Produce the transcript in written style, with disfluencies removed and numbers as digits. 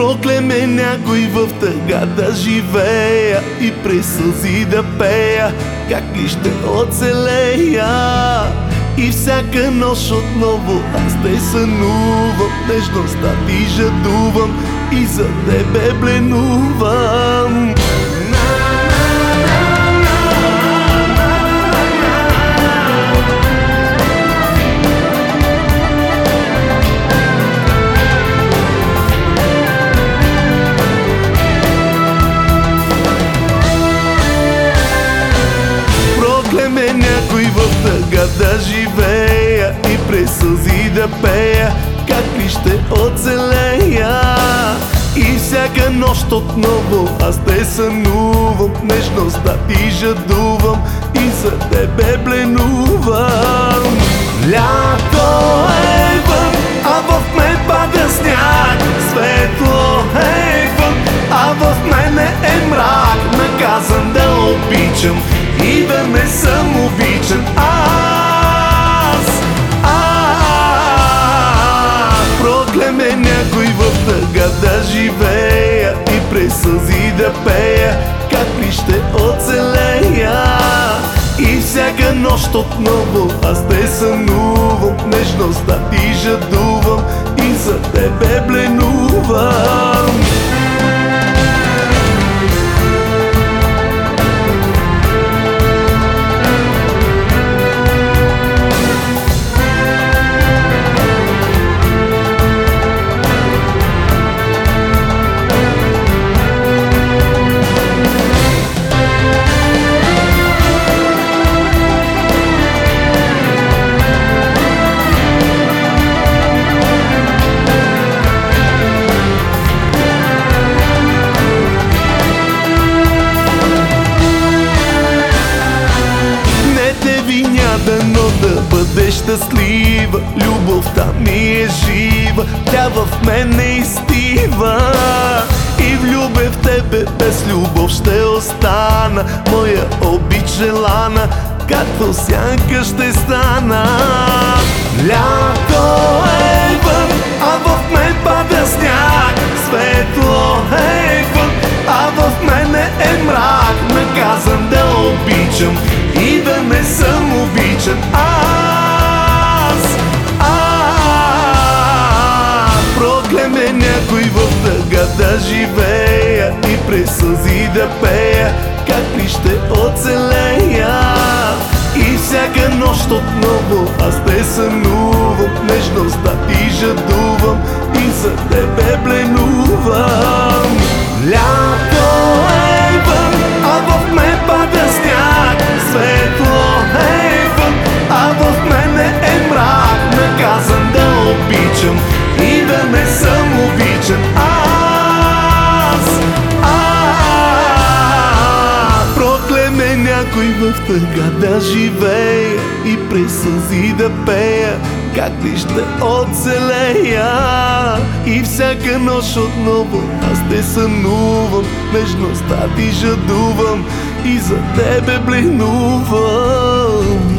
Проклеме някой в тъга да живея и през сълзи да пея, как ли ще оцелея. И всяка нощ отново аз те сънувам, нежността ти жадувам и за тебе бленувам. Проклеме някой в тъга да живея и през сълзи да пея, как ли ще оцелея. И всяка нощ отново аз те сънувам, нежността ти жадувам и за тебе бленувам. Лято е вън, а в мен пада сняг. Светло е вън, а в мене е мрак. Наказан да обичам и да не съм обичан аз. Проклеме някой в тъга да живея и през сълзи да пея, как ли ще оцелея. И всяка нощ отново аз те сънувам, нежността ти жадувам и за тебе бленувам. Дано да бъдеш щастлива, любовта ми е жива, тя в мен не изстива. И влюбен в тебе без любов ще остана, моя обич желана, както сянка ще стана. Лято е вън, а в мен пада сняг. Светло е вън, а в мене е мрак. Наказан да обичам и да не съм обичан аз. Проклеме някой в тъга да живея и през сълзи да пея, как ли ще оцелея. И всяка нощ отново аз те сънувам, нежността ти жадувам и за тебе бленувам. Лято е вън, а в мен пада сняг. Светло е вън, а в мене е мрак. Наказан да обичам и да не съм обичан аз. Проклеме някой в тъга да живея и през сълзи да пея, как ли ще оцелея. И всяка нощ отново аз те сънувам, нежността ти жадувам и за тебе бленувам.